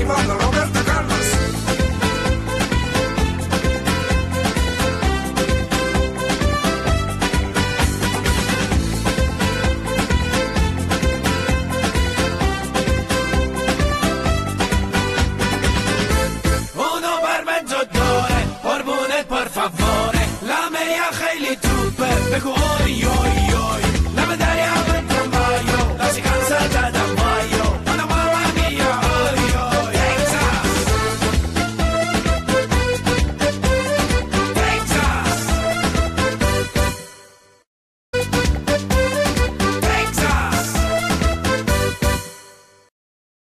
bellissimo Roberto Carlos. اونو بر من جداره قربونت پر فواره لامه یا خیلی توپه بگو اوی اوی اوی لب دریا